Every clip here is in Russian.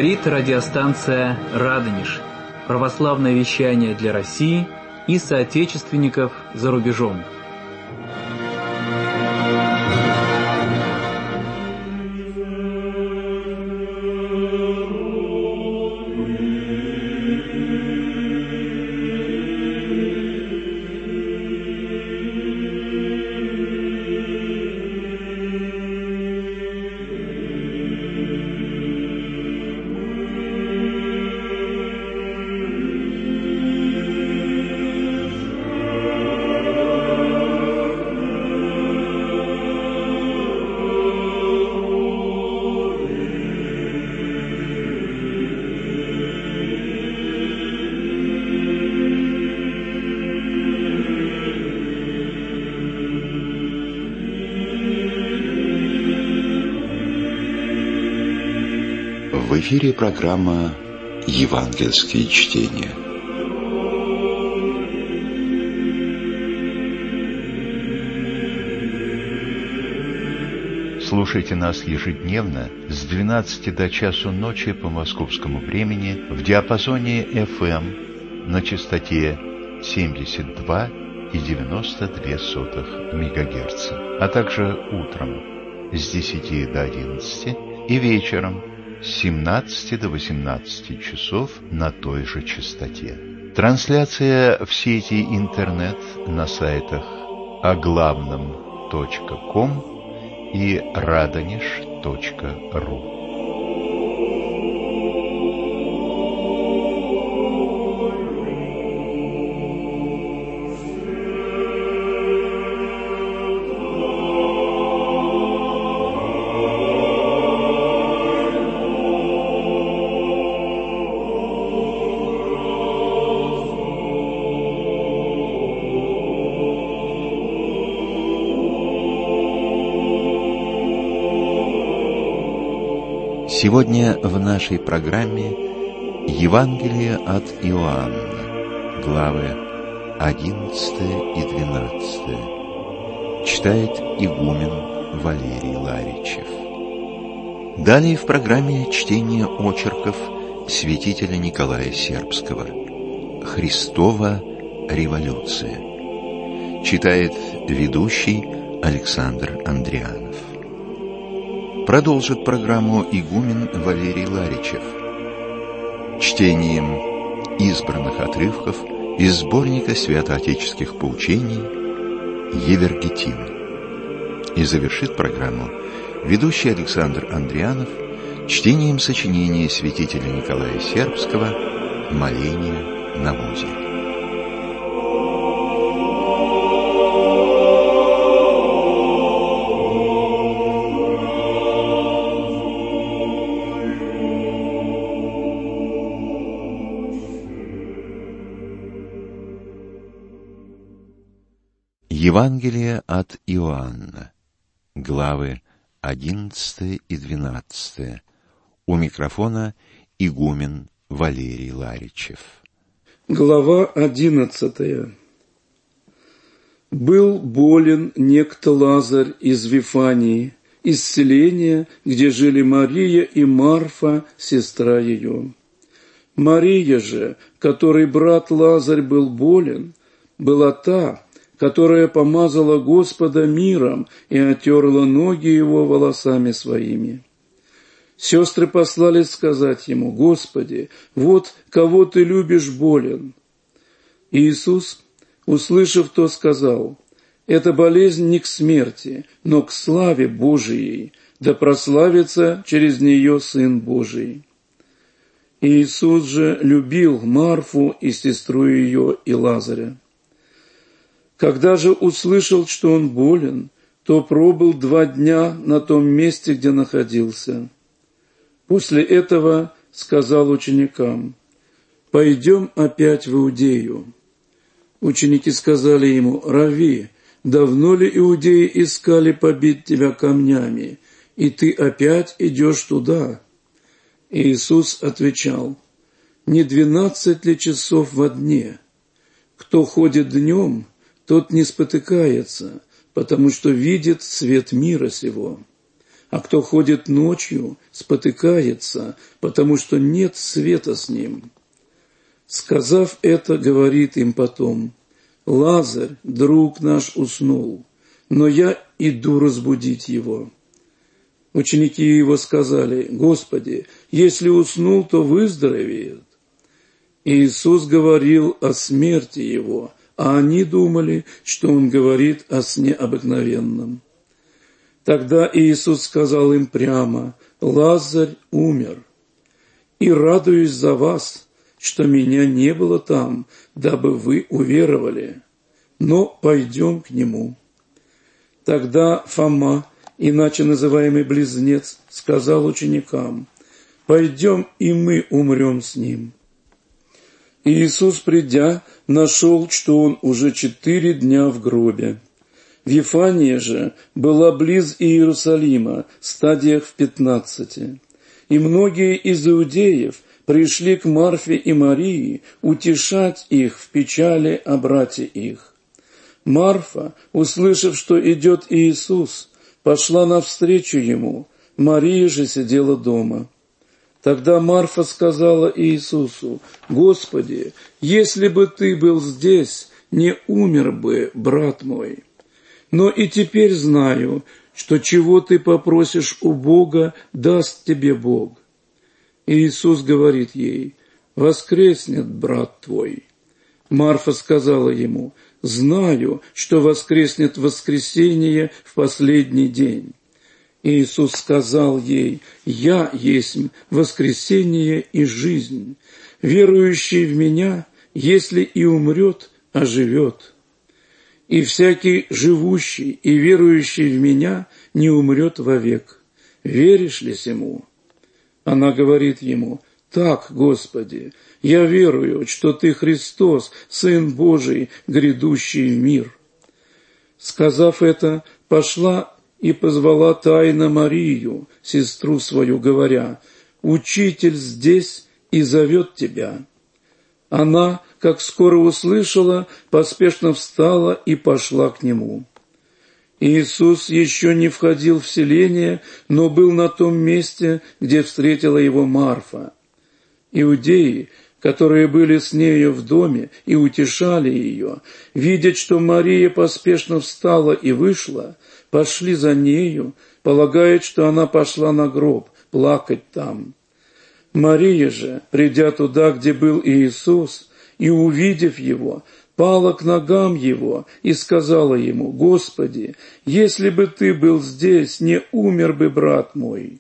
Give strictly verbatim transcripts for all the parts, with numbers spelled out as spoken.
Говорит радиостанция «Радонеж». Православное вещание для России и соотечественников за рубежом. В эфире программа «Евангельские чтения». Слушайте нас ежедневно с двенадцати до часу ночи по московскому времени в диапазоне эф эм на частоте семьдесят два и девяносто две сотых мегагерца, а также утром с десяти до одиннадцати и вечером с семнадцати до восемнадцати часов на той же частоте. Трансляция в сети интернет на сайтах оглавном точка ком и радонеж точка ру. Сегодня в нашей программе Евангелие от Иоанна, главы одиннадцатая и двенадцатая. Читает игумен Валерий Ларичев. Далее в программе чтение очерков святителя Николая Сербского «Христова революция». Читает ведущий Александр Андрианов. Продолжит программу игумен Валерий Ларичев чтением избранных отрывков из сборника святоотеческих поучений «Евергетин». И завершит программу ведущий Александр Андрианов чтением сочинения святителя Николая Сербского «Моление на музе». Евангелие от Иоанна, главы одиннадцатая и двенадцатая. У микрофона игумен Валерий Ларичев. Глава одиннадцатая. Был болен некто Лазарь из Вифании, из селения, где жили Мария и Марфа, сестра ее. Мария же, которой брат Лазарь был болен, была та, которая помазала Господа миром и отерла ноги его волосами своими. Сестры послали сказать ему: «Господи, вот кого ты любишь болен». Иисус, услышав то, сказал: «Эта болезнь не к смерти, но к славе Божией, да прославится через нее Сын Божий». Иисус же любил Марфу и сестру ее и Лазаря. Когда же услышал, что он болен, то пробыл два дня на том месте, где находился. После этого сказал ученикам: «Пойдем опять в Иудею». Ученики сказали ему: «Рави, давно ли иудеи искали побить тебя камнями, и ты опять идешь туда?» Иисус отвечал: «Не двенадцать ли часов во дне? Кто ходит днем, тот не спотыкается, потому что видит свет мира сего. а кто ходит ночью, спотыкается, потому что нет света с ним». Сказав это, говорит им потом: «Лазарь, друг наш, уснул, но я иду разбудить его». Ученики его сказали: «Господи, если уснул, то выздоровеет». Иисус говорил о смерти его, а они думали, что он говорит о сне обыкновенном. Тогда Иисус сказал им прямо: «Лазарь умер, и радуюсь за вас, что меня не было там, дабы вы уверовали, но пойдем к нему». Тогда Фома, иначе называемый Близнец, сказал ученикам: «Пойдем, и мы умрем с ним». И Иисус, придя, нашел, что он уже четыре дня в гробе. Вифания же была близ Иерусалима, стадиях в пятнадцати. И многие из иудеев пришли к Марфе и Марии утешать их в печали о брате их. Марфа, услышав, что идет Иисус, пошла навстречу ему, Мария же сидела дома. Тогда Марфа сказала Иисусу: «Господи, если бы ты был здесь, не умер бы брат мой. Но и теперь знаю, что чего ты попросишь у Бога, даст тебе Бог». Иисус говорит ей: «Воскреснет брат твой». Марфа сказала ему: «Знаю, что воскреснет в воскресенье в последний день». Иисус сказал ей: «Я есть воскресение и жизнь. Верующий в Меня, если и умрет, оживет. И всякий живущий и верующий в Меня не умрет вовек. Веришь ли сему?» Она говорит ему: «Так, Господи, я верую, что Ты Христос, Сын Божий, грядущий в мир». Сказав это, пошла и позвала тайно Марию, сестру свою, говоря: «Учитель здесь и зовет тебя». Она, как скоро услышала, поспешно встала и пошла к нему. Иисус еще не входил в селение, но был на том месте, где встретила его Марфа. Иудеи, которые были с нею в доме и утешали ее, видя, что Мария поспешно встала и вышла, пошли за нею, полагая, что она пошла на гроб плакать там. Мария же, придя туда, где был Иисус, и увидев его, пала к ногам его и сказала ему: «Господи, если бы ты был здесь, не умер бы брат мой».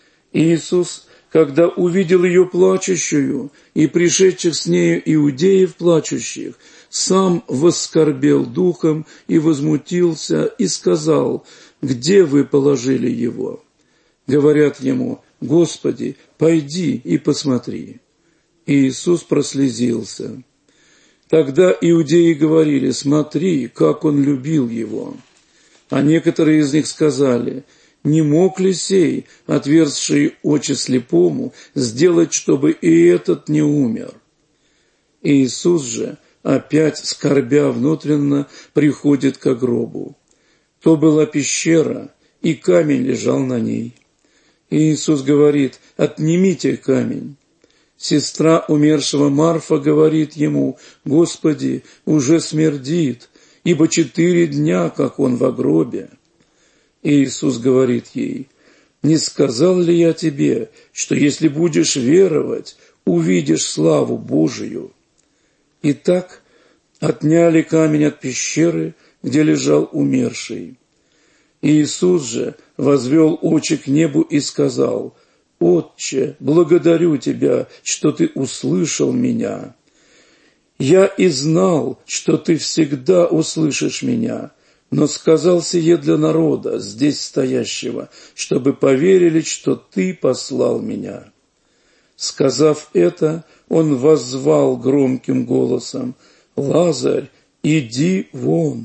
Иисус, когда увидел ее плачущую и пришедших с нею иудеев плачущих, сам воскорбел духом и возмутился и сказал: «Где вы положили его?» Говорят ему: «Господи, пойди и посмотри». Иисус прослезился. Тогда иудеи говорили: «Смотри, как он любил его». А некоторые из них сказали: «Не мог ли сей, отверзший очи слепому, сделать, чтобы и этот не умер?» Иисус же, опять скорбя внутренно, приходит к гробу. То была пещера, и камень лежал на ней. Иисус говорит: «Отнимите камень». Сестра умершего Марфа говорит ему: «Господи, уже смердит, ибо четыре дня, как он во гробе». Иисус говорит ей: «Не сказал ли я тебе, что если будешь веровать, увидишь славу Божию?» Итак, отняли камень от пещеры, где лежал умерший. Иисус же возвел очи к небу и сказал: «Отче, благодарю Тебя, что Ты услышал меня. Я и знал, что Ты всегда услышишь меня, но сказал сие для народа, здесь стоящего, чтобы поверили, что Ты послал меня». Сказав это, Он воззвал громким голосом: «Лазарь, иди вон».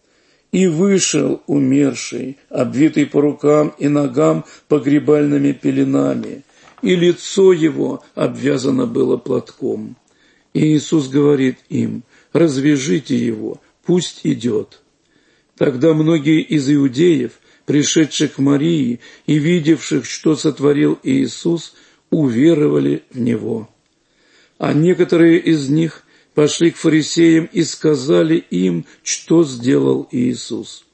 И вышел умерший, обвитый по рукам и ногам погребальными пеленами, и лицо его обвязано было платком. И Иисус говорит им: «Развяжите его, пусть идет». Тогда многие из иудеев, пришедших к Марии и видевших, что сотворил Иисус, уверовали в Него. А некоторые из них пошли к фарисеям и сказали им, что сделал Иисус.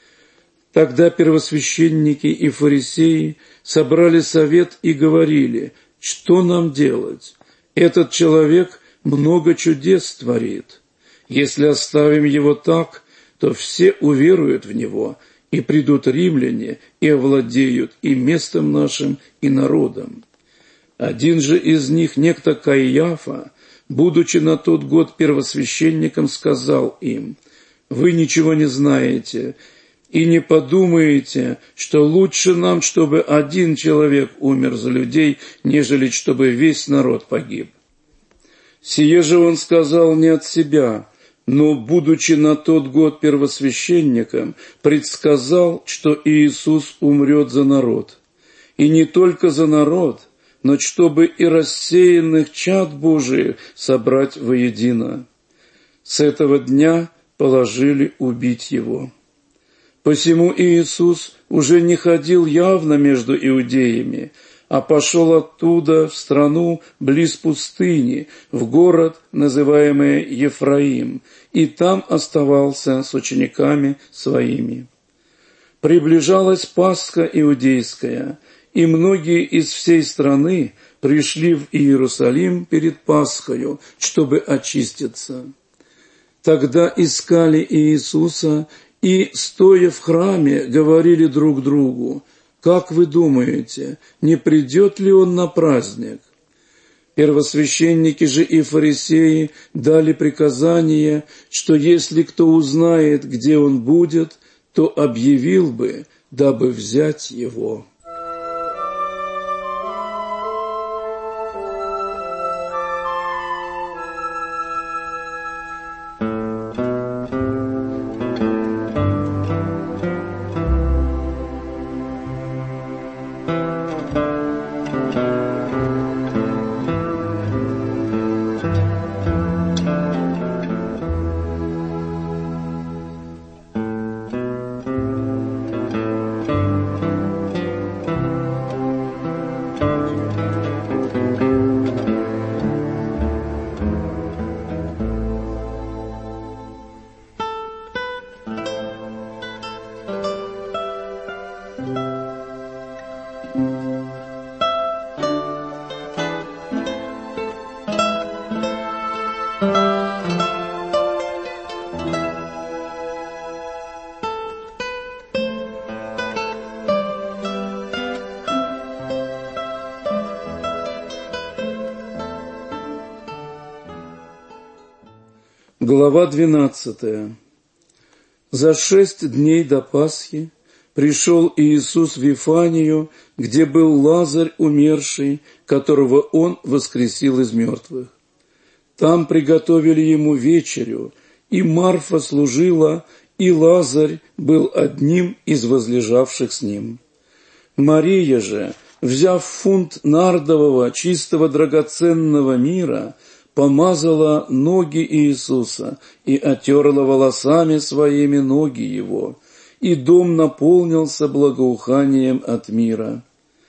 Тогда первосвященники и фарисеи собрали совет и говорили: что нам делать? Этот человек много чудес творит. Если оставим его так, то все уверуют в него, и придут римляне, и овладеют и местом нашим, и народом. Один же из них, некто Каиафа, будучи на тот год первосвященником, сказал им: «Вы ничего не знаете, и не подумаете, что лучше нам, чтобы один человек умер за людей, нежели чтобы весь народ погиб. Сие же он сказал не от себя, но, будучи на тот год первосвященником, предсказал, что Иисус умрет за народ. И не только за народ, но чтобы и рассеянных чад Божиих собрать воедино. С этого дня положили убить его. Посему Иисус уже не ходил явно между иудеями, а пошел оттуда в страну близ пустыни, в город, называемый Ефраим, и там оставался с учениками своими. Приближалась Пасха иудейская, и многие из всей страны пришли в Иерусалим перед Пасхою, чтобы очиститься. Тогда искали Иисуса и, стоя в храме, говорили друг другу: «Как вы думаете, не придет ли он на праздник?» Первосвященники же и фарисеи дали приказание, что если кто узнает, где он будет, то объявил бы, дабы взять его. Глава двенадцатая. За шесть дней до Пасхи пришел Иисус в Вифанию, где был Лазарь умерший, которого Он воскресил из мертвых. Там приготовили Ему вечерю, и Марфа служила, и Лазарь был одним из возлежавших с Ним. Мария же, взяв фунт нардового чистого драгоценного мира, помазала ноги Иисуса и отерла волосами своими ноги Его, и дом наполнился благоуханием от мира.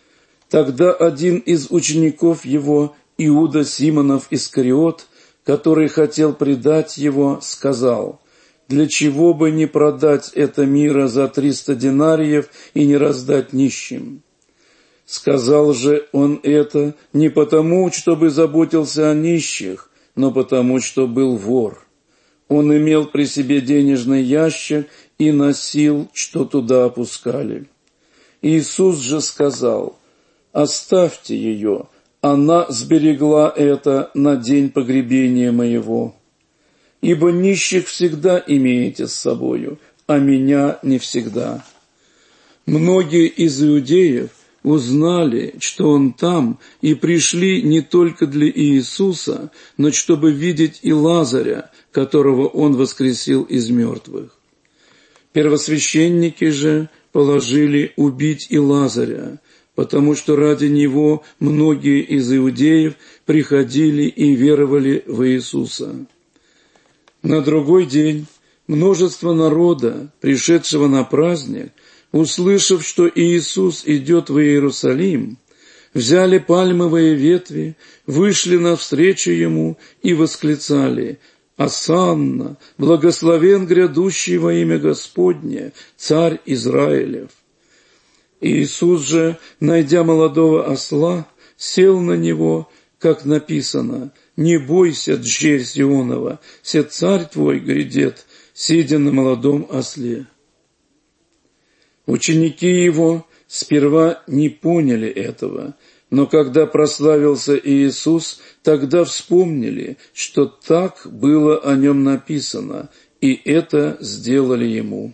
Тогда один из учеников Его, Иуда Симонов Искариот, который хотел предать Его, сказал: «Для чего бы не продать это мира за триста динариев и не раздать нищим?» Сказал же он это не потому, чтобы заботился о нищих, но потому, что был вор. Он имел при себе денежный ящик и носил, что туда опускали. Иисус же сказал: «Оставьте ее, она сберегла это на день погребения моего. Ибо нищих всегда имеете с собою, а меня не всегда». Многие из иудеев узнали, что Он там, и пришли не только для Иисуса, но чтобы видеть и Лазаря, которого Он воскресил из мертвых. Первосвященники же положили убить и Лазаря, потому что ради него многие из иудеев приходили и веровали в Иисуса. На другой день множество народа, пришедшего на праздник, услышав, что Иисус идет в Иерусалим, взяли пальмовые ветви, вышли навстречу Ему и восклицали: «Осанна, благословен грядущий во имя Господне, Царь Израилев». Иисус же, найдя молодого осла, сел на него, как написано: «Не бойся, дщерь Сионова, се царь твой грядет, сидя на молодом осле». Ученики Его сперва не поняли этого, но когда прославился Иисус, тогда вспомнили, что так было о Нем написано, и это сделали Ему.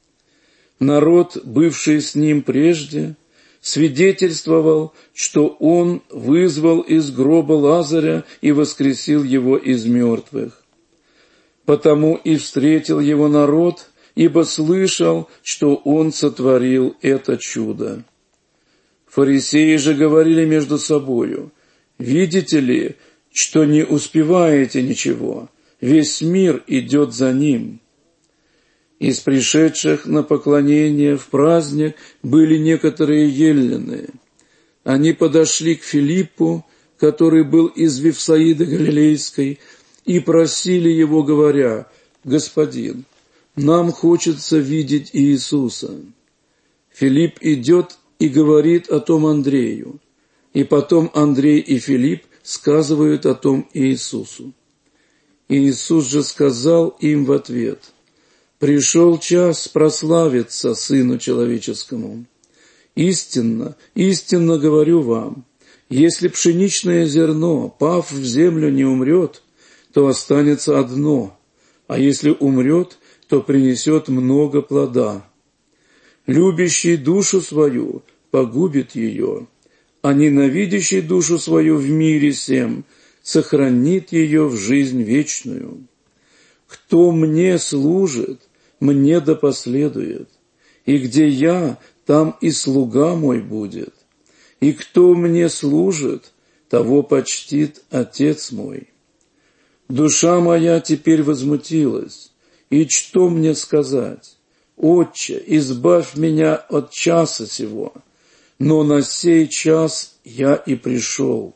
Народ, бывший с Ним прежде, свидетельствовал, что Он вызвал из гроба Лазаря и воскресил его из мертвых. Потому и встретил его народ, ибо слышал, что Он сотворил это чудо. Фарисеи же говорили между собою: «Видите ли, что не успеваете ничего? Весь мир идет за Ним». Из пришедших на поклонение в праздник были некоторые еллины. Они подошли к Филиппу, который был из Вифсаиды Галилейской, и просили его, говоря: «Господин, нам хочется видеть Иисуса». Филипп идет и говорит о том Андрею, и потом Андрей и Филипп сказывают о том Иисусу. Иисус же сказал им в ответ: «Пришел час прославиться Сыну Человеческому. Истинно, истинно говорю вам, если пшеничное зерно, пав в землю, не умрет, то останется одно, а если умрет, то принесет много плода. Любящий душу свою погубит ее, а ненавидящий душу свою в мире сем сохранит ее в жизнь вечную. Кто мне служит, мне да последует, и где я, там и слуга мой будет, и кто мне служит, того почтит Отец мой. Душа моя теперь возмутилась, и что мне сказать? Отче, избавь меня от часа сего, но на сей час я и пришел.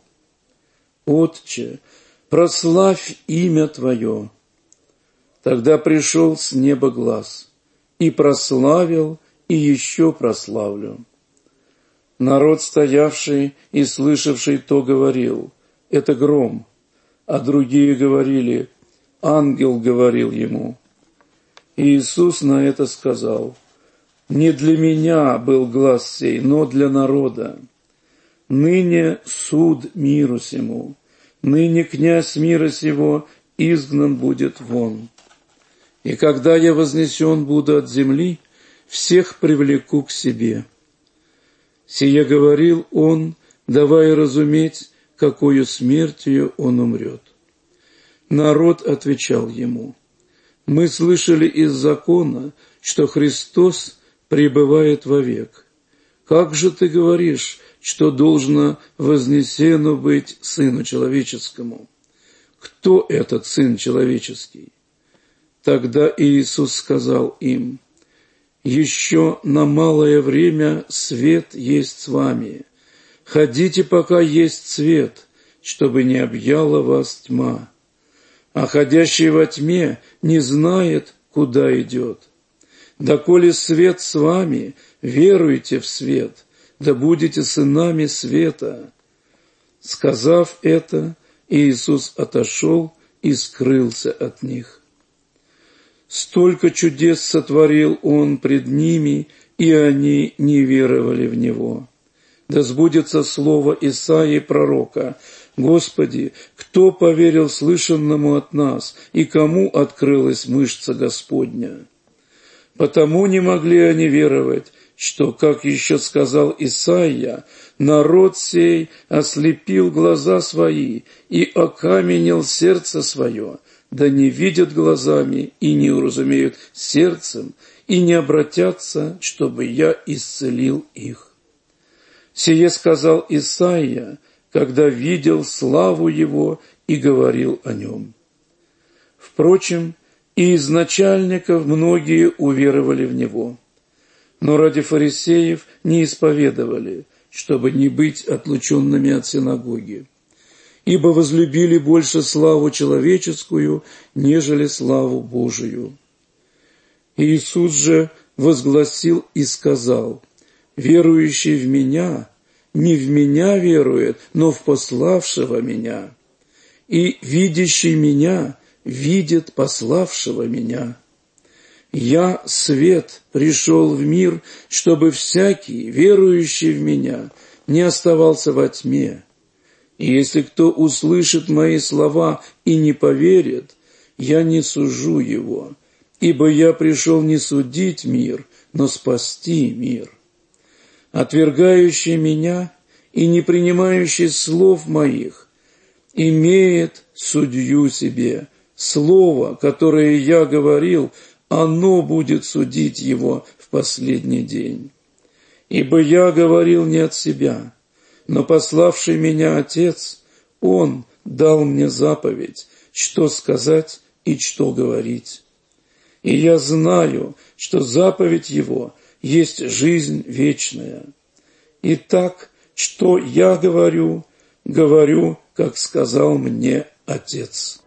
Отче, прославь имя Твое». Тогда пришел с неба глас: «И прославил, и еще прославлю». Народ, стоявший и слышавший то, говорил: «Это гром», а другие говорили: «Ангел говорил ему». Иисус на это сказал: «Не для меня был глас сей, но для народа. Ныне суд миру сему, ныне князь мира сего изгнан будет вон. И когда я вознесен буду от земли, всех привлеку к себе». Сие говорил он, давая разуметь, какою смертью он умрет. Народ отвечал ему: «Мы слышали из закона, что Христос пребывает вовек. Как же ты говоришь, что должно вознесено быть Сыну Человеческому? Кто этот Сын Человеческий?» Тогда Иисус сказал им: «Еще на малое время свет есть с вами. Ходите, пока есть свет, чтобы не объяла вас тьма. А ходящий во тьме не знает, куда идет. Доколе свет с вами, веруйте в свет, да будете сынами света». Сказав это, Иисус отошел и скрылся от них. Столько чудес сотворил Он пред ними, и они не веровали в Него. Да сбудется слово Исаии пророка: «Господи, кто поверил слышанному от нас, и кому открылась мышца Господня?» Потому не могли они веровать, что, как еще сказал Исаия, народ сей ослепил глаза свои и окаменел сердце свое, да не видят глазами и не уразумеют сердцем, и не обратятся, чтобы я исцелил их. Сие сказал Исаия, когда видел славу его и говорил о нем. Впрочем, и из начальников многие уверовали в него. но ради фарисеев не исповедовали, чтобы не быть отлученными от синагоги, ибо возлюбили больше славу человеческую, нежели славу Божию. Иисус же возгласил и сказал: верующий в Меня не в Меня верует, но в пославшего Меня, и видящий Меня видит пославшего Меня. Я, свет, пришел в мир, чтобы всякий, верующий в Меня, не оставался во тьме. И если кто услышит мои слова и не поверит, я не сужу его, ибо я пришел не судить мир, но спасти мир. Отвергающий Меня и не принимающий слов моих имеет судью себе. Слово, которое я говорил, оно будет судить его в последний день. Ибо я говорил не от себя, но пославший Меня Отец, Он дал мне заповедь, что сказать и что говорить. И я знаю, что заповедь Его есть жизнь вечная. Итак, что я говорю, говорю, как сказал мне Отец».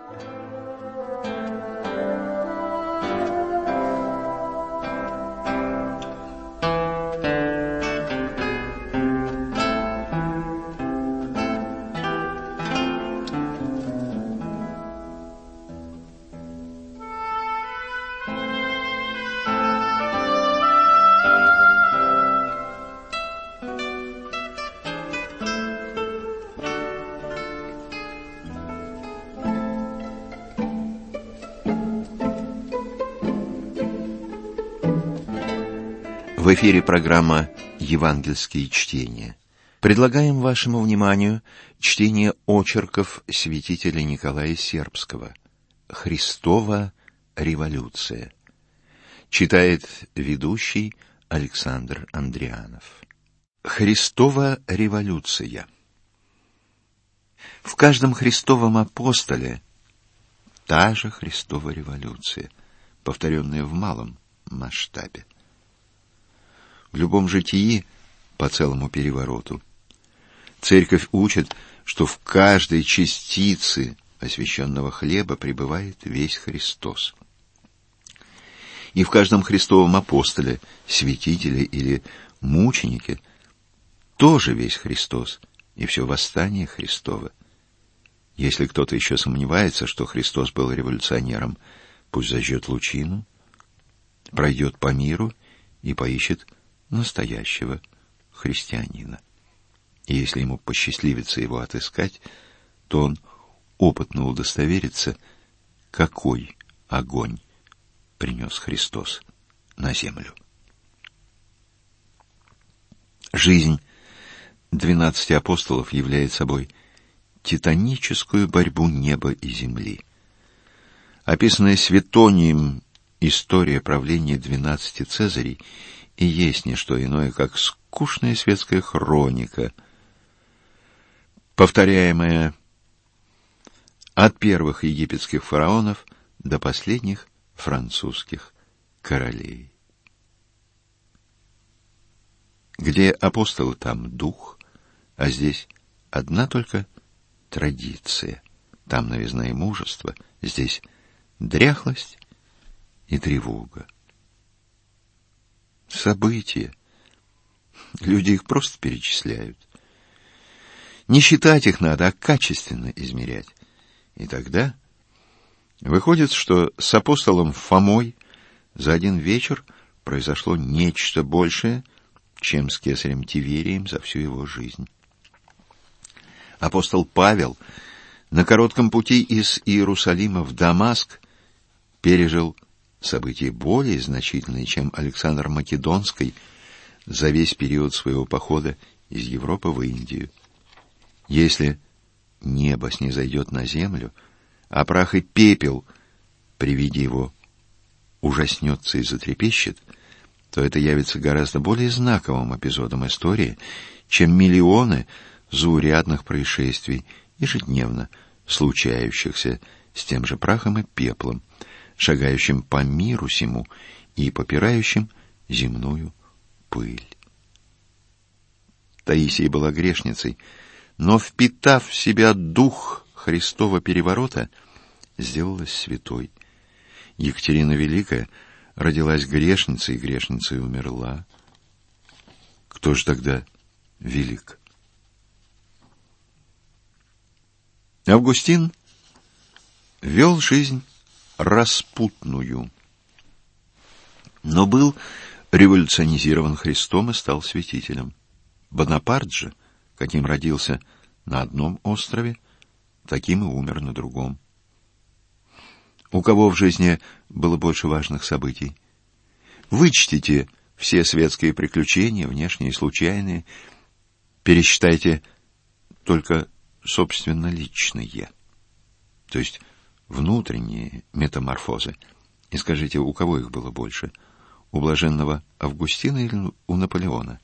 В эфире программа «Евангельские чтения». Предлагаем вашему вниманию чтение очерков святителя Николая Сербского «Христова революция». Читает ведущий Александр Андрианов. Христова революция. В каждом Христовом апостоле та же Христова революция, повторенная в малом масштабе. В любом житии по целому перевороту Церковь учит, что в каждой частице освященного хлеба пребывает весь Христос. И в каждом Христовом апостоле, святителе или мученике тоже весь Христос и все восстание Христово. Если кто-то еще сомневается, что Христос был революционером, пусть зажжет лучину, пройдет по миру и поищет настоящего христианина. И если ему посчастливится его отыскать, то он опытно удостоверится, какой огонь принес Христос на землю. Жизнь двенадцати апостолов является собой титаническую борьбу неба и земли. Описанная Светонием история правления двенадцати Цезарей и есть не что иное, как скучная светская хроника, повторяемая от первых египетских фараонов до последних французских королей. Где апостолы, там дух, а здесь одна только традиция. Там новизна и мужество, здесь дряхлость и тревога. События. Люди их просто перечисляют. Не считать их надо, а качественно измерять. И тогда выходит, что с апостолом Фомой за один вечер произошло нечто большее, чем с кесарем Тиверием за всю его жизнь. Апостол Павел на коротком пути из Иерусалима в Дамаск пережил события более значительные, чем Александр Македонский за весь период своего похода из Европы в Индию. Если небо снизойдет на землю, а прах и пепел при виде его ужаснется и затрепещет, то это явится гораздо более знаковым эпизодом истории, чем миллионы заурядных происшествий, ежедневно случающихся с тем же прахом и пеплом, шагающим по миру сему и попирающим земную пыль. Таисия была грешницей, но, впитав в себя дух Христова переворота, сделалась святой. Екатерина Великая родилась грешницей, грешницей умерла. Кто же тогда велик? Августин вел жизнь распутную, но был революционизирован Христом и стал святителем. Бонапарт же, каким родился на одном острове, таким и умер на другом. У кого в жизни было больше важных событий? Вычтите все светские приключения, внешние и случайные, пересчитайте только собственно личные, то есть внутренние метаморфозы, и скажите, у кого их было больше? У блаженного Августина или у Наполеона?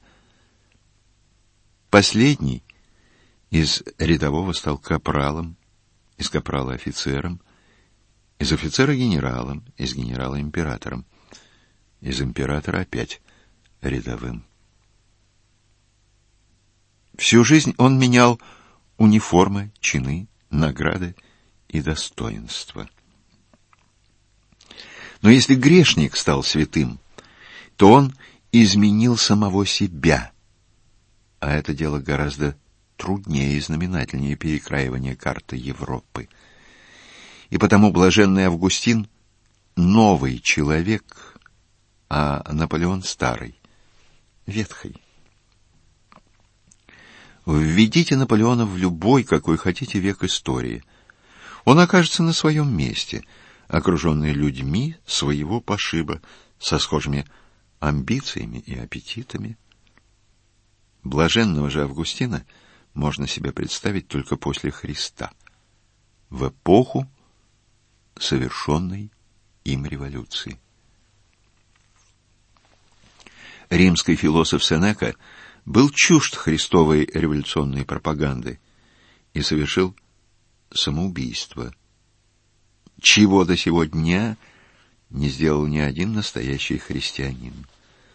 Последний из рядового стал капралом, из капрала офицером, из офицера генералом, из генерала императором, из императора опять рядовым. Всю жизнь он менял униформы, чины, награды и достоинства. Но если грешник стал святым, то он изменил самого себя, а это дело гораздо труднее и знаменательнее перекраивания карты Европы. И потому блаженный Августин — новый человек, а Наполеон — старый, ветхий. Введите Наполеона в любой, какой хотите, век истории. Он окажется на своем месте, окруженный людьми своего пошиба, со схожими амбициями и аппетитами. Блаженного же Августина можно себе представить только после Христа, в эпоху совершенной им революции. Римский философ Сенека был чужд христовой революционной пропаганды и совершил самоубийство, чего до сего дня не сделал ни один настоящий христианин.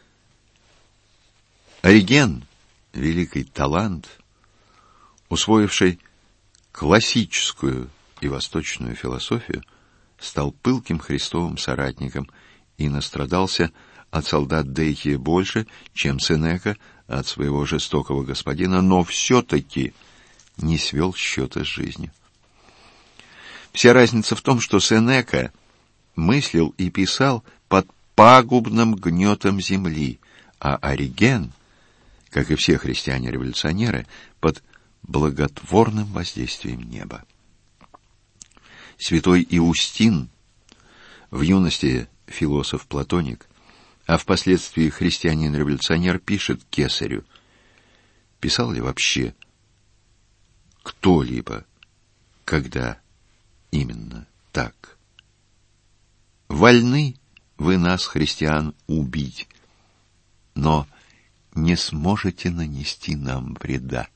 Ориген, великий талант, усвоивший классическую и восточную философию, стал пылким Христовым соратником и настрадался от солдат Дейхия больше, чем Сенека от своего жестокого господина, но все-таки не свел счета с жизнью. Вся разница в том, что Сенека мыслил и писал под пагубным гнетом земли, а Ориген, как и все христиане-революционеры, под благотворным воздействием неба. Святой Иустин, в юности философ-платоник, а впоследствии христианин-революционер, пишет кесарю: писал ли вообще кто-либо, когда именно так? Вольны вы нас, христиан, убить, но не сможете нанести нам вреда.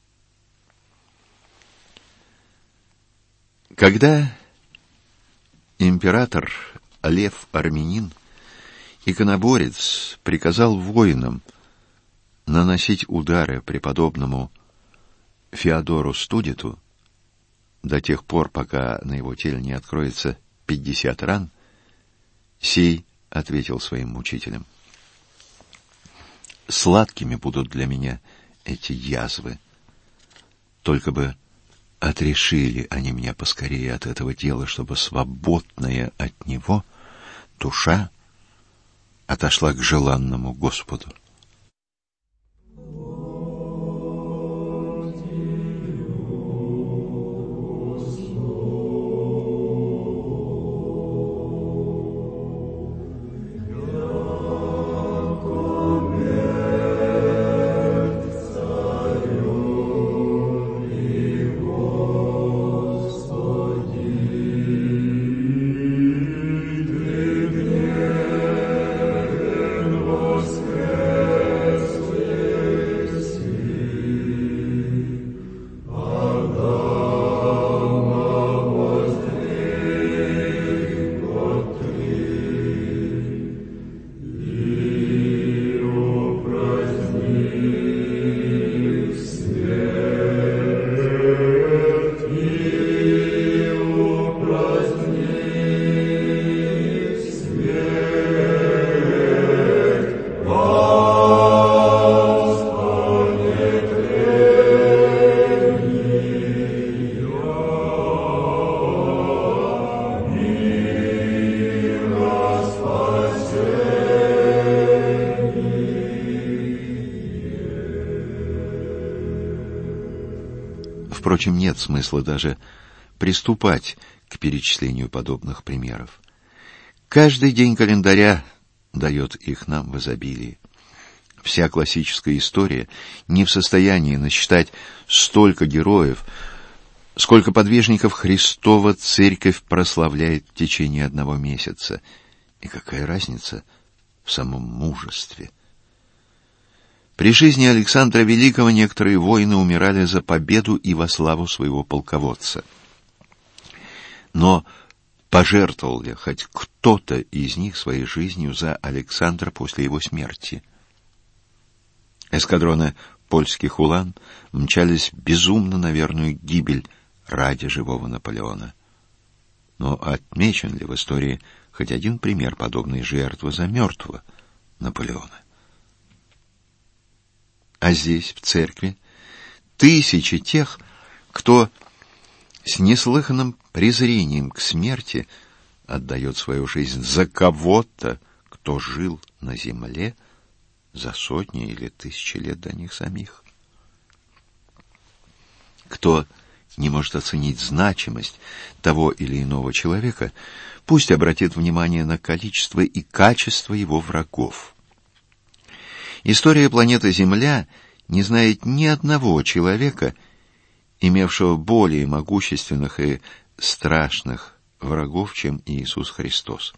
Когда император Лев Армянин, иконоборец, приказал воинам наносить удары преподобному Феодору Студиту до тех пор, пока на его теле не откроется пятьдесят ран, сей ответил своим мучителям: сладкими будут для меня эти язвы, только бы отрешили они меня поскорее от этого дела, чтобы свободная от него душа отошла к желанному Господу. Воскрес! Впрочем, нет смысла даже приступать к перечислению подобных примеров. Каждый день календаря дает их нам в изобилии. Вся классическая история не в состоянии насчитать столько героев, сколько подвижников Христова церковь прославляет в течение одного месяца. И какая разница в самом мужестве? При жизни Александра Великого некоторые воины умирали за победу и во славу своего полководца. Но пожертвовал ли хоть кто-то из них своей жизнью за Александра после его смерти? Эскадроны польских улан мчались безумно на верную гибель ради живого Наполеона. Но отмечен ли в истории хоть один пример подобной жертвы за мертвого Наполеона? А здесь, в церкви, тысячи тех, кто с неслыханным презрением к смерти отдает свою жизнь за кого-то, кто жил на земле за сотни или тысячи лет до них самих. Кто не может оценить значимость того или иного человека, пусть обратит внимание на количество и качество его врагов. История планеты Земля не знает ни одного человека, имевшего более могущественных и страшных врагов, чем Иисус Христос.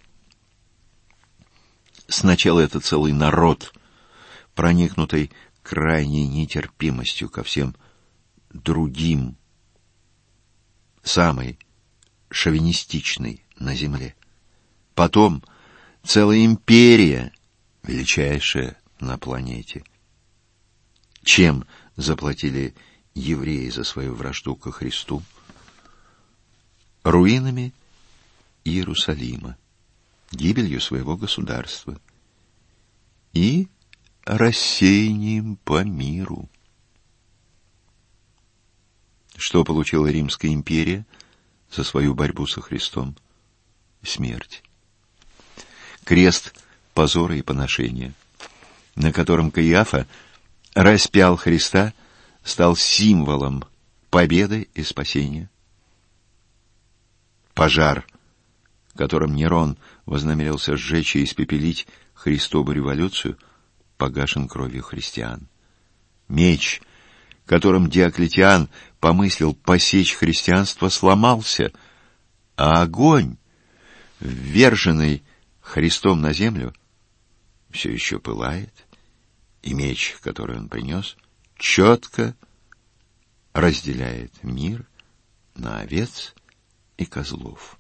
Сначала это целый народ, проникнутый крайней нетерпимостью ко всем другим, самый шовинистичный на земле. Потом целая империя, величайшая на планете. Чем заплатили евреи за свою вражду ко Христу? Руинами Иерусалима, гибелью своего государства и рассеянием по миру. Что получила Римская империя за свою борьбу со Христом? Смерть. Крест позора и поношения, на котором Каиафа распял Христа, стал символом победы и спасения. Пожар, которым Нерон вознамерился сжечь и испепелить Христову революцию, погашен кровью христиан. Меч, которым Диоклетиан помыслил посечь христианство, сломался, а огонь, вверженный Христом на землю, все еще пылает, и меч, который он принес, четко разделяет мир на овец и козлов.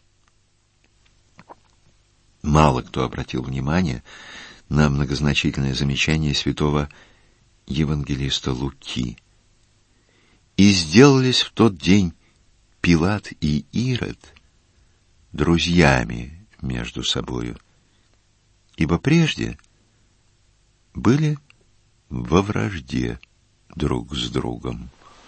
Мало кто обратил внимание на многозначительное замечание святого евангелиста Луки. И сделались в тот день Пилат и Ирод друзьями между собою, ибо прежде были во вражде друг с другом.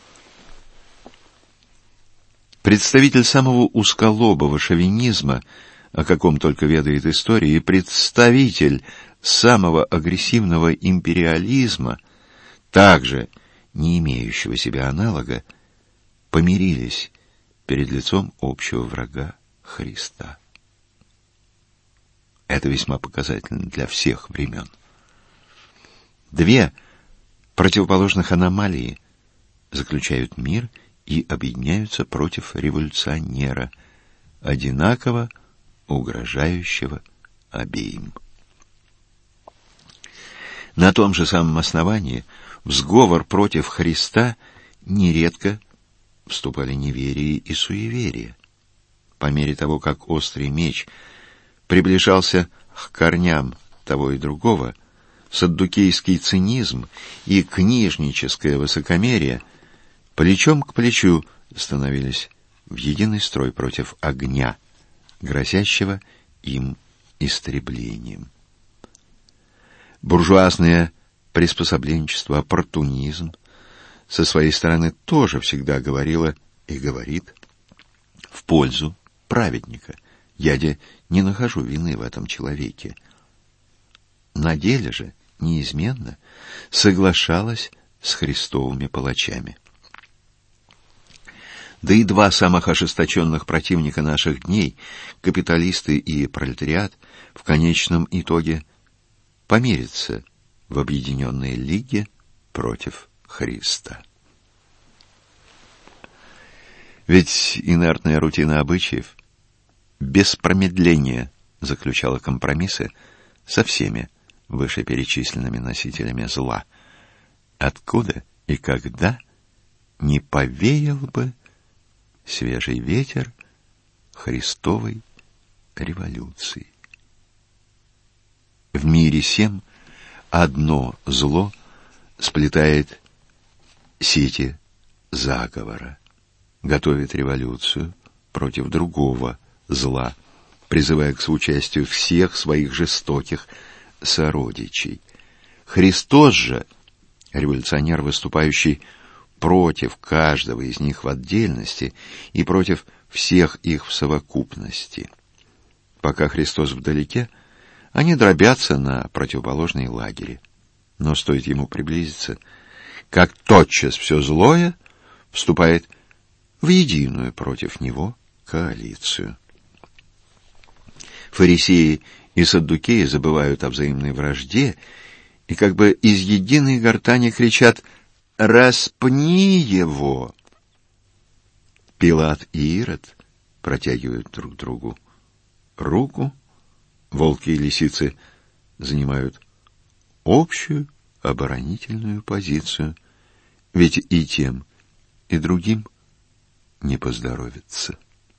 Представитель самого узколобого шовинизма, о каком только ведает история, и представитель самого агрессивного империализма, также не имеющего себе аналога, помирились перед лицом общего врага Христа. Это весьма показательно для всех времен. Две противоположных аномалии заключают мир и объединяются против революционера, одинаково угрожающего обеим. На том же самом основании в сговор против Христа нередко вступали неверие и суеверие. По мере того, как острый меч приближался к корням того и другого, саддукейский цинизм и книжническое высокомерие плечом к плечу становились в единый строй против огня, грозящего им истреблением. Буржуазное приспособленчество, оппортунизм со своей стороны тоже всегда говорило и говорит в пользу праведника. Я де не нахожу вины в этом человеке. На деле же неизменно соглашалась с христовыми палачами. Да и два самых ожесточенных противника наших дней, капиталисты и пролетариат, в конечном итоге помирятся в объединенной лиге против Христа. Ведь инертная рутина обычаев без промедления заключала компромиссы со всеми вышеперечисленными носителями зла. Откуда и когда не повеял бы свежий ветер Христовой революции. В мире сем одно зло сплетает сети заговора, готовит революцию против другого зла, призывая к соучастию всех своих жестоких сородичей. Христос же, революционер, выступающий против каждого из них в отдельности и против всех их в совокупности. Пока Христос вдалеке, они дробятся на противоположные лагеря. Но стоит ему приблизиться, как тотчас все злое вступает в единую против него коалицию. Фарисеи и саддукеи забывают о взаимной вражде и как бы из единой гортани кричат: «Распни его!» Пилат и Ирод протягивают друг другу руку, волки и лисицы занимают общую оборонительную позицию, ведь и тем, и другим не поздоровится.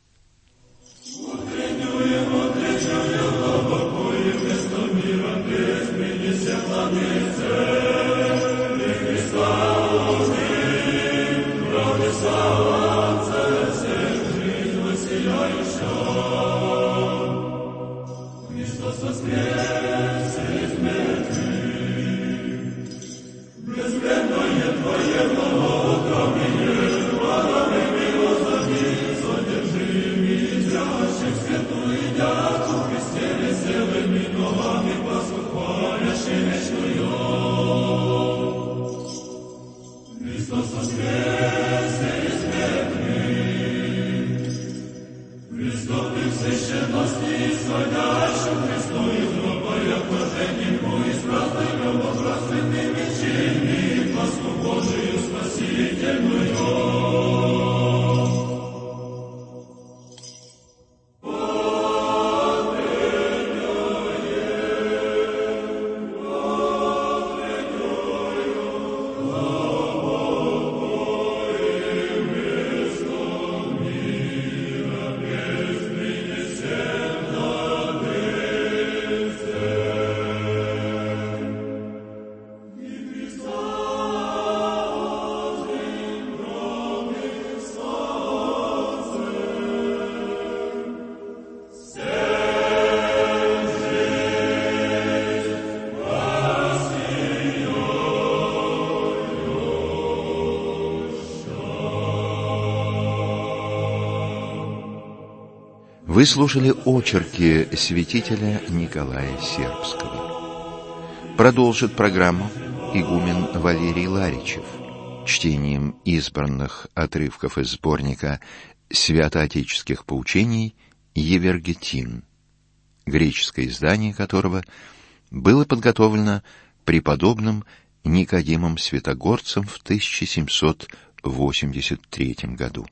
Вы слушали очерки святителя Николая Сербского. Продолжит программу игумен Валерий Ларичев чтением избранных отрывков из сборника святоотеческих поучений «Евергетин», греческое издание которого было подготовлено преподобным Никодимом Святогорцем в тысяча семьсот восемьдесят третьем году.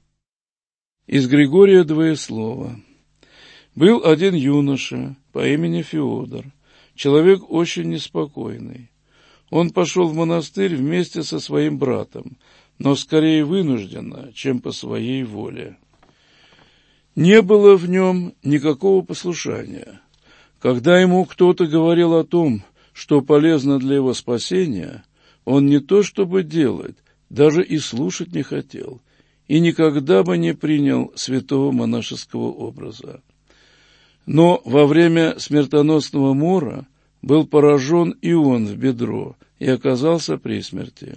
Из Григория Двоеслова. Был один юноша по имени Феодор, человек очень неспокойный. Он пошел в монастырь вместе со своим братом, но скорее вынужденно, чем по своей воле. Не было в нем никакого послушания. Когда ему кто-то говорил о том, что полезно для его спасения, он не то чтобы делать, даже и слушать не хотел, и никогда бы не принял святого монашеского образа. Но во время смертоносного мора был поражен и он в бедро и оказался при смерти.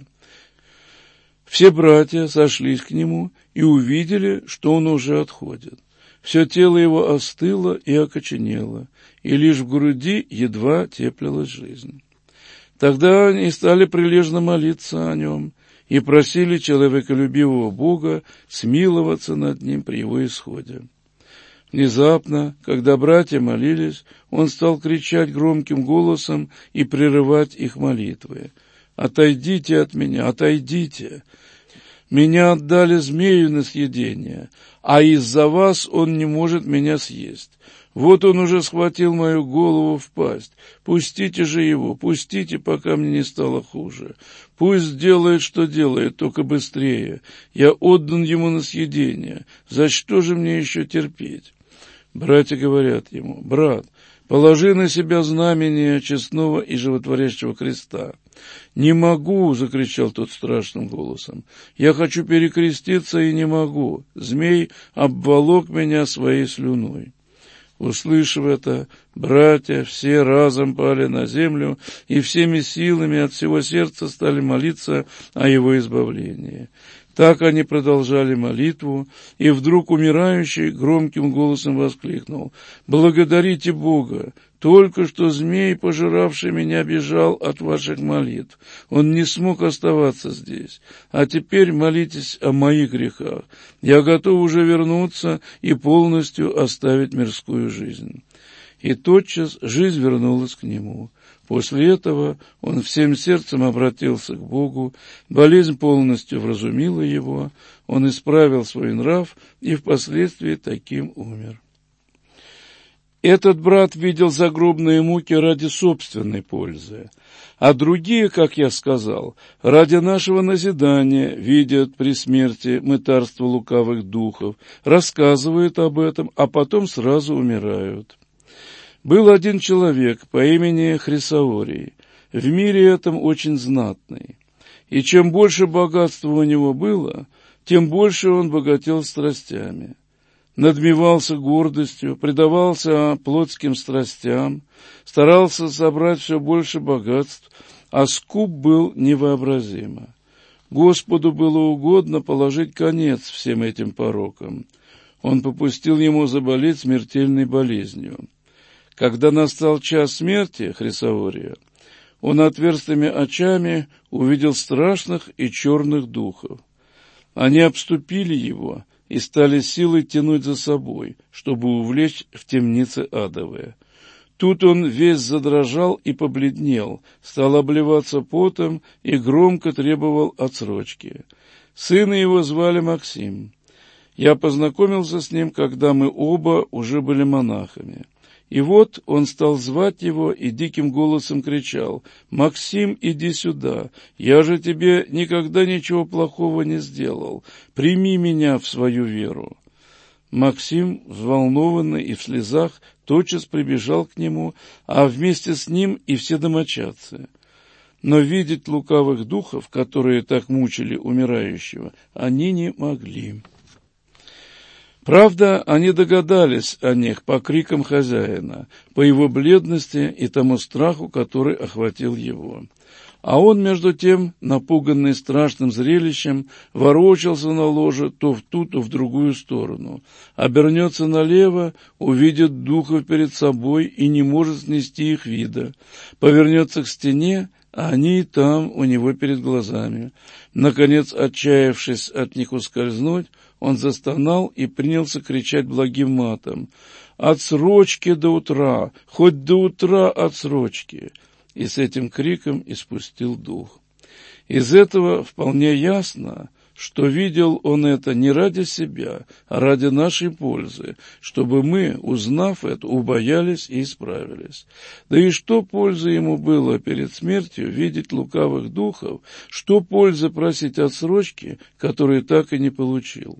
Все братья сошлись к нему и увидели, что он уже отходит. Все тело его остыло и окоченело, и лишь в груди едва теплилась жизнь. Тогда они стали прилежно молиться о нем, и просили человеколюбивого Бога смиловаться над ним при его исходе. Внезапно, когда братья молились, он стал кричать громким голосом и прерывать их молитвы. «Отойдите от меня, отойдите! Меня отдали змею на съедение, а из-за вас он не может меня съесть. Вот он уже схватил мою голову в пасть. Пустите же его, пустите, пока мне не стало хуже. Пусть делает, что делает, только быстрее. Я отдан ему на съедение. За что же мне еще терпеть?» Братья говорят ему: «Брат, положи на себя знамение честного и животворящего креста». «Не могу!» — закричал тот страшным голосом. «Я хочу перекреститься и не могу. Змей обволок меня своей слюной». Услышав это, братья все разом пали на землю и всеми силами от всего сердца стали молиться о его избавлении. Так они продолжали молитву, и вдруг умирающий громким голосом воскликнул: «Благодарите Бога! Только что змей, пожиравший меня, бежал от ваших молитв. Он не смог оставаться здесь. А теперь молитесь о моих грехах. Я готов уже вернуться и полностью оставить мирскую жизнь». И тотчас жизнь вернулась к нему. После этого он всем сердцем обратился к Богу, болезнь полностью вразумила его, он исправил свой нрав и впоследствии таким умер. Этот брат видел загробные муки ради собственной пользы, а другие, как я сказал, ради нашего назидания видят при смерти мытарство лукавых духов, рассказывают об этом, а потом сразу умирают. Был один человек по имени Хрисаорий, в мире этом очень знатный, и чем больше богатства у него было, тем больше он богател страстями. Надмевался гордостью, предавался плотским страстям, старался собрать все больше богатств, а скуп был невообразимо. Господу было угодно положить конец всем этим порокам. Он попустил ему заболеть смертельной болезнью. Когда настал час смерти Хрисаория, он отверстыми очами увидел страшных и черных духов. Они обступили его и стали силой тянуть за собой, чтобы увлечь в темницы адовые. Тут он весь задрожал и побледнел, стал обливаться потом и громко требовал отсрочки. Сына его звали Максим. Я познакомился с ним, когда мы оба уже были монахами. И вот он стал звать его и диким голосом кричал: «Максим, иди сюда, я же тебе никогда ничего плохого не сделал, прими меня в свою веру». Максим, взволнованный и в слезах, тотчас прибежал к нему, а вместе с ним и все домочадцы. Но видеть лукавых духов, которые так мучили умирающего, они не могли. Правда, они догадались о них по крикам хозяина, по его бледности и тому страху, который охватил его. А он, между тем, напуганный страшным зрелищем, ворочался на ложе то в ту, то в другую сторону. Обернется налево, увидит духов перед собой и не может снести их вида. Повернется к стене, а они и там у него перед глазами. Наконец, отчаявшись от них ускользнуть, он застонал и принялся кричать благим матом: «Отсрочки до утра! Хоть до утра отсрочки!» И с этим криком испустил дух. Из этого вполне ясно, что видел он это не ради себя, а ради нашей пользы, чтобы мы, узнав это, убоялись и исправились. Да и что пользы ему было перед смертью видеть лукавых духов, что пользы просить отсрочки, которую так и не получил?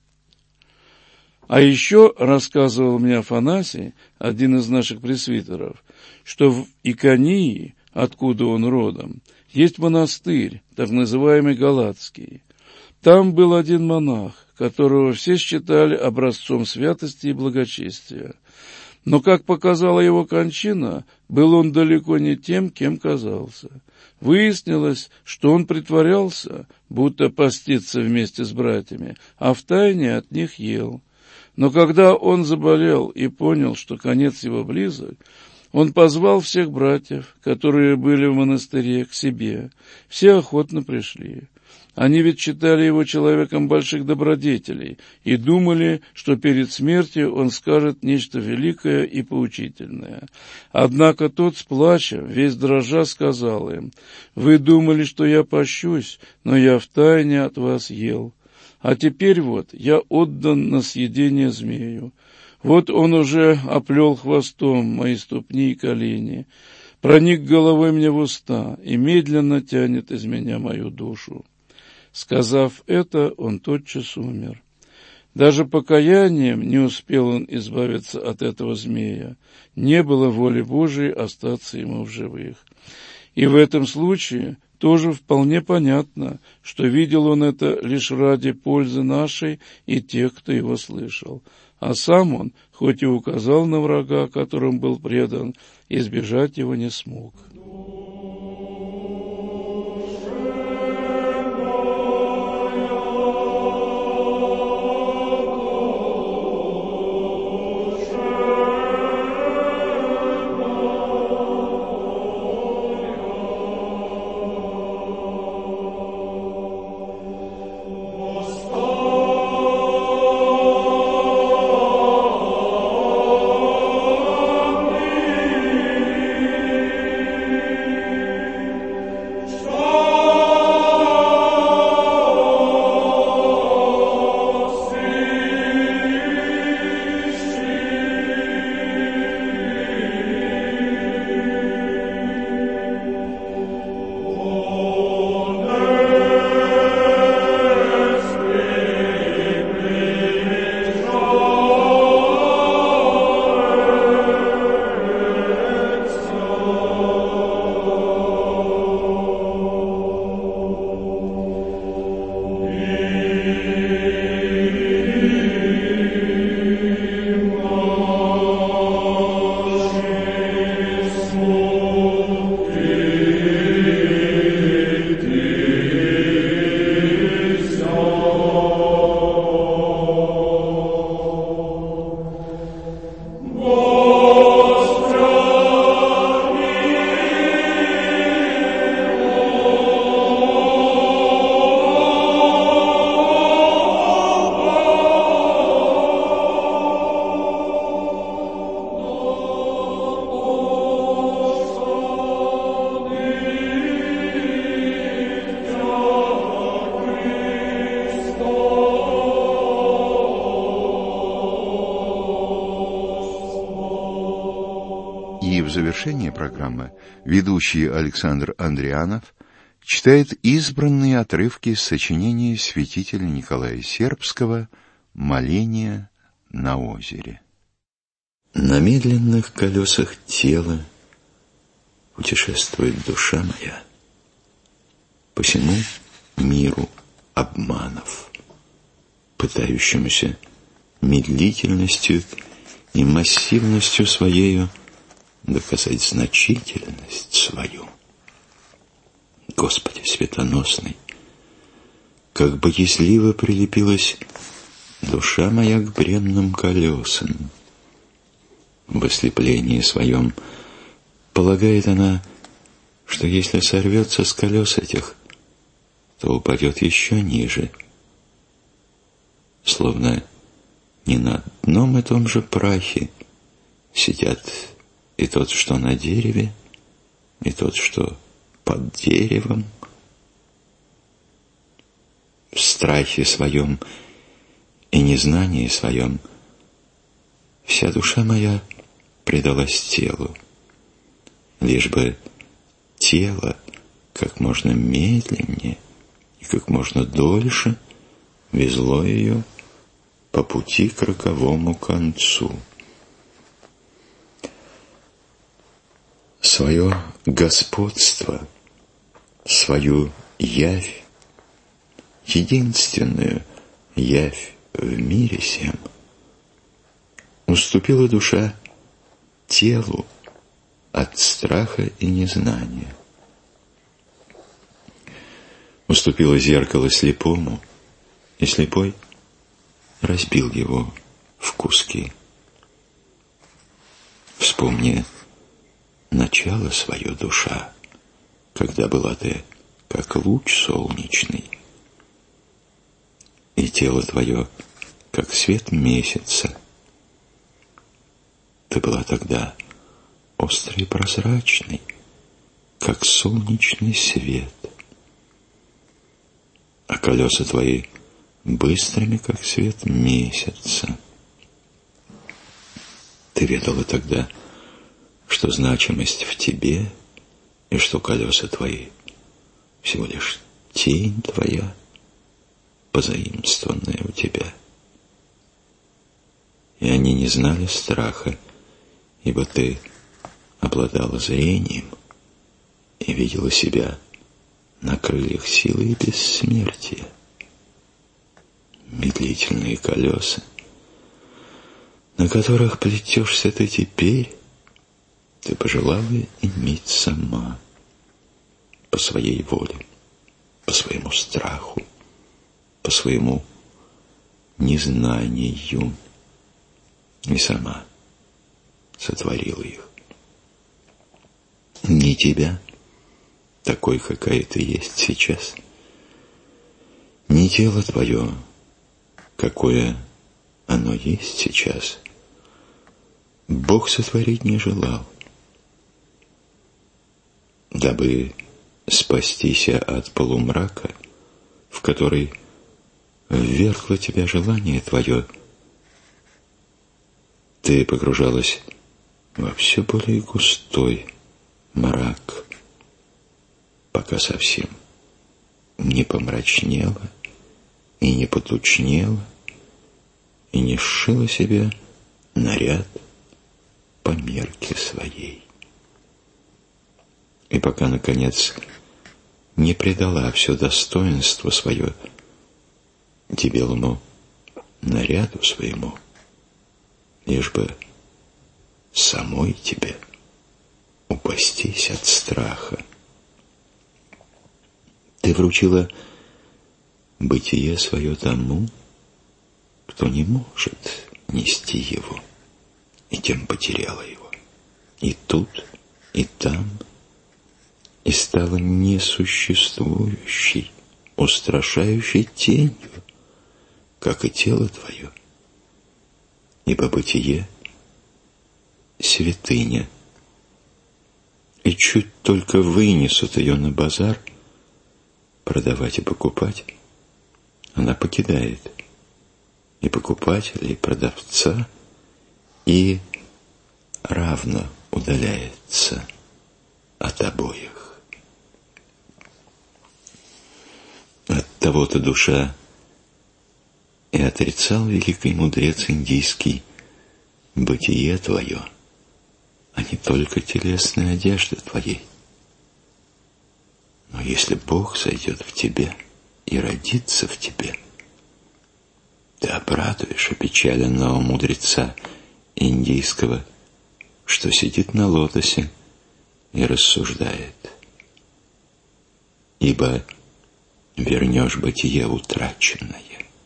А еще рассказывал мне Афанасий, один из наших пресвитеров, что в Иконии, откуда он родом, есть монастырь, так называемый Галатский. Там был один монах, которого все считали образцом святости и благочестия. Но, как показала его кончина, был он далеко не тем, кем казался. Выяснилось, что он притворялся, будто постится вместе с братьями, а втайне от них ел. Но когда он заболел и понял, что конец его близок, он позвал всех братьев, которые были в монастыре, к себе. Все охотно пришли. Они ведь считали его человеком больших добродетелей и думали, что перед смертью он скажет нечто великое и поучительное. Однако тот с плачем, весь дрожа, сказал им: «Вы думали, что я пощусь, но я втайне от вас ел. А теперь вот я отдан на съедение змею. Вот он уже оплел хвостом мои ступни и колени, проник головой мне в уста и медленно тянет из меня мою душу». Сказав это, он тотчас умер. Даже покаянием не успел он избавиться от этого змея. Не было воли Божией остаться ему в живых. И в этом случае тоже вполне понятно, что видел он это лишь ради пользы нашей и тех, кто его слышал. А сам он, хоть и указал на врага, которым был предан, избежать его не смог. В завершение программы ведущий Александр Андрианов читает избранные отрывки из сочинения святителя Николая Сербского «Моление на озере». На медленных колесах тела путешествует душа моя по всему миру обманов, пытающемуся медлительностью и массивностью своею доказать значительность свою. Господи светоносный, как боязливо прилепилась душа моя к бренным колесам. В ослеплении своем полагает она, что если сорвется с колес этих, то упадет еще ниже, словно не на одном и том же прахе сидят и тот, что на дереве, и тот, что под деревом. В страхе своем и незнании своем вся душа моя предалась телу, лишь бы тело как можно медленнее и как можно дольше везло ее по пути к роковому концу. Свое господство, свою явь, единственную явь в мире сем, уступила душа телу от страха и незнания. Уступило зеркало слепому, и слепой разбил его в куски. Вспомни начало свое, душа, когда была ты, как луч солнечный, тело твое, как свет месяца. Ты была тогда острой и прозрачной, как солнечный свет, а колеса твои быстрыми, как свет месяца. Ты ведала тогда, что значимость в тебе, и что колеса твои всего лишь тень твоя, позаимствованная у тебя. И они не знали страха, ибо ты обладала зрением и видела себя на крыльях силы и бессмертия. Медлительные колеса, на которых плетешься ты теперь, ты пожелала иметь сама, по своей воле, по своему страху, по своему незнанию, и сама сотворила их. Не тебя, такой, какая ты есть сейчас, не тело твое, какое оно есть сейчас, Бог сотворить не желал, дабы спастися от полумрака, в который ввергло тебя желание твое. Ты погружалась во все более густой мрак, пока совсем не помрачнела и не потучнела, и не сшила себе наряд по мерке своей. И пока, наконец, не предала все достоинство свое дебелому наряду своему, лишь бы самой тебе упастись от страха. Ты вручила бытие свое тому, кто не может нести его, и тем потеряла его. И тут, и там, и стала несуществующей, устрашающей тенью, как и тело твое. Ибо бытие — святыня, и чуть только вынесут ее на базар, продавать и покупать, она покидает и покупателя, и продавца, и равно удаляется от обоих. От того-то душа и отрицал великий мудрец индийский бытие твое, а не только телесные одежды твоей. Но если Бог сойдет в тебе и родится в тебе, ты обрадуешь опечаленного мудреца индийского, что сидит на лотосе и рассуждает. Ибо вернешь бытие утраченное.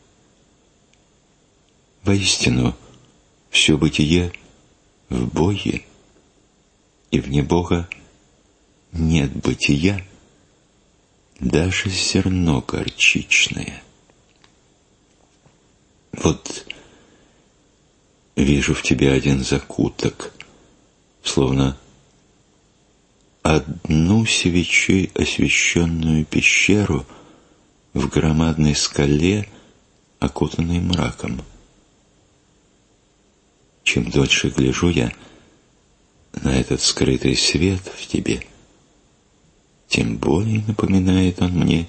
Воистину, все бытие в Боге, и вне Бога нет бытия, даже зерно горчичное. Вот вижу в тебе один закуток, словно одну свечой освещенную пещеру в громадной скале, окутанной мраком. Чем дольше гляжу я на этот скрытый свет в тебе, тем более напоминает он мне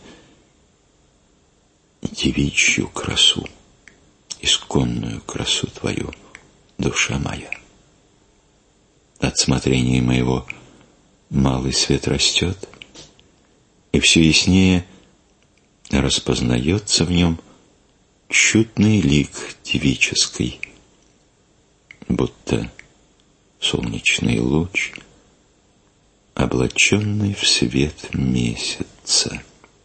девичью красу, исконную красу твою, душа моя. От смотрения моего малый свет растет, и все яснее распознается в нем чудный лик девический, будто солнечный луч, облаченный в свет месяца.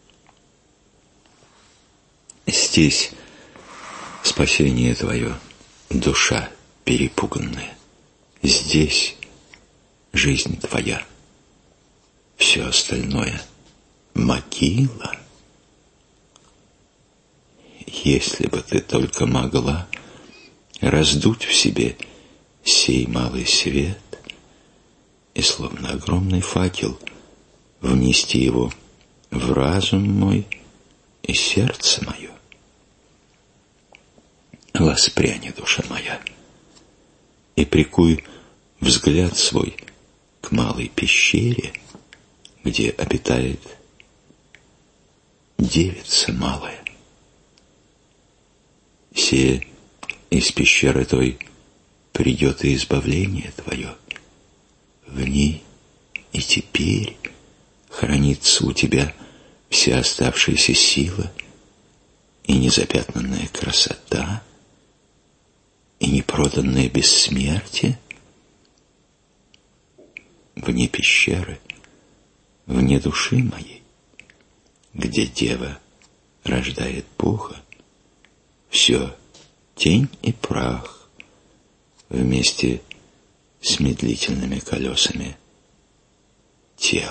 Здесь спасение твое, душа перепуганная. Здесь жизнь твоя. Все остальное — могила. если бы ты только могла раздуть в себе сей малый свет и, словно огромный факел, внести его в разум мой и сердце мое. Воспряни, душа моя, и прикуй взгляд свой к малой пещере, где обитает девица малая. Се из пещеры той придет и избавление твое. В ней и теперь хранится у тебя вся оставшаяся сила и незапятнанная красота, и непроданное бессмертие. Вне пещеры, вне души моей, где дева рождает Бога, все тень и прах вместе с медлительными колесами тела.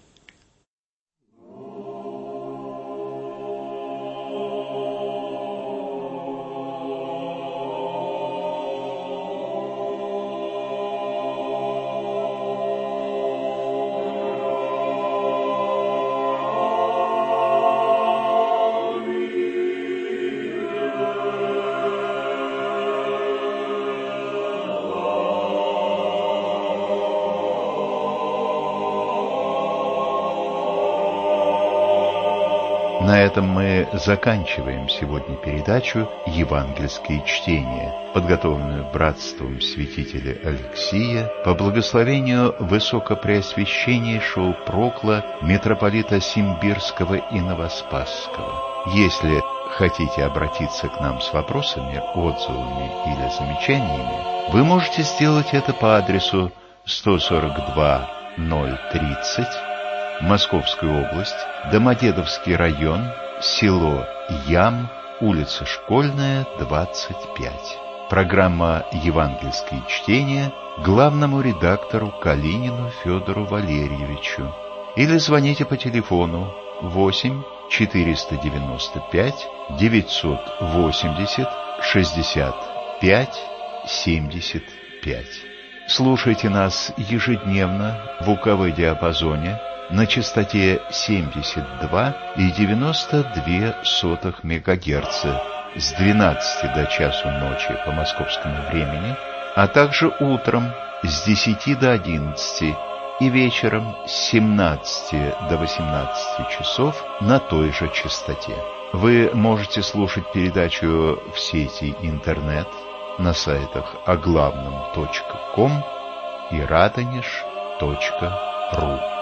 На этом мы заканчиваем сегодня передачу «Евангельские чтения», подготовленную братством святителя Алексия по благословению Высокопреосвященнейшего Прокла митрополита Симбирского и Новоспасского. Если хотите обратиться к нам с вопросами, отзывами или замечаниями, вы можете сделать это по адресу сто сорок два ноль тридцать, Московская область, Домодедовский район, село Ям, улица Школьная, двадцать пять. Программа «Евангельские чтения» главному редактору Калинину Федору Валерьевичу. Или звоните по телефону восемь четыреста девяносто пять девятьсот восемьдесят шестьдесят пять семьдесят пять. Слушайте нас ежедневно в УКВ диапазоне на частоте семьдесят два и девяносто две сотых мегагерца с двенадцати до часу ночи по московскому времени, а также утром с десяти до одиннадцати и вечером с семнадцати до восемнадцати часов на той же частоте. Вы можете слушать передачу в сети интернет на сайтах оглавном точка ком и радонеж точка ру.